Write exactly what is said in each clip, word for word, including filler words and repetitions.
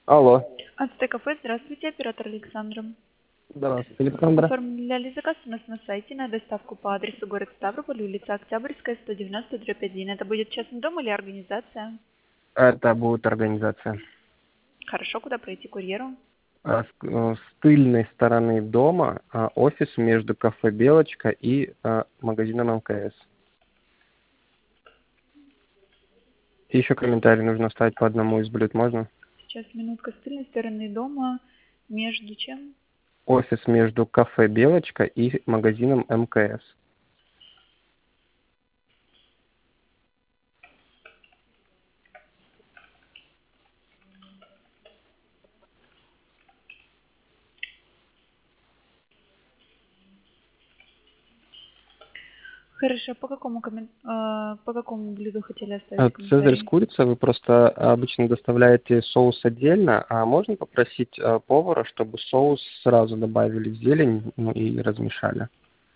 Алло. Ацтекафе, здравствуйте, оператор Александра. Здравствуйте, Александра. Оформляли заказ у нас на сайте на доставку по адресу город Ставрополь, улица Октябрьская, сто девяносто дробь один. Это будет частный дом или организация? Это будет организация. Хорошо, куда пройти курьеру? А, С э, с тыльной стороны дома а, офис между кафе «Белочка» и а, магазином эм ка эс. И еще комментарий нужно оставить по одному из блюд, можно? Сейчас минутка, с тыльной стороны дома, между чем? Офис между кафе «Белочка» и магазином эм ка эс. Хорошо, по какому, коммен... э, по какому блюду хотели А, оставить Цезарь с комментарий? курицей, вы просто обычно доставляете соус отдельно, а можно попросить а, повара, чтобы соус сразу добавили в зелень, ну, и размешали?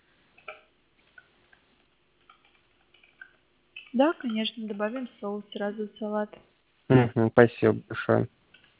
Да, конечно, добавим соус сразу в салат. Мгм, спасибо большое.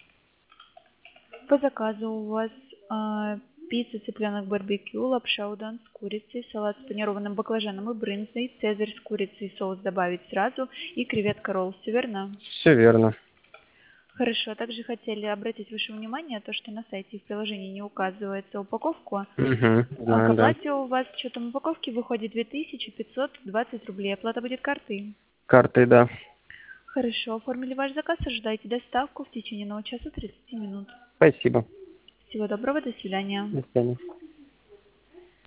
По заказу у вас а, пицца, цыпленок барбекю, лапша удон с курицей, салат с панированным баклажаном и брынзой, цезарь с курицей, соус добавить сразу и креветка ролл. Все верно? Все верно. Хорошо. Также хотели обратить ваше внимание, то, что на сайте и в приложении не указывается упаковку. Угу, А к знаю, да. оплате у вас с учетом упаковки выходит две тысячи пятьсот двадцать рублей. Оплата будет картой. Картой, да. Хорошо. Оформили ваш заказ. Ожидайте доставку в течение одного часа тридцати минут. Спасибо. Всего доброго. До свидания. До свидания.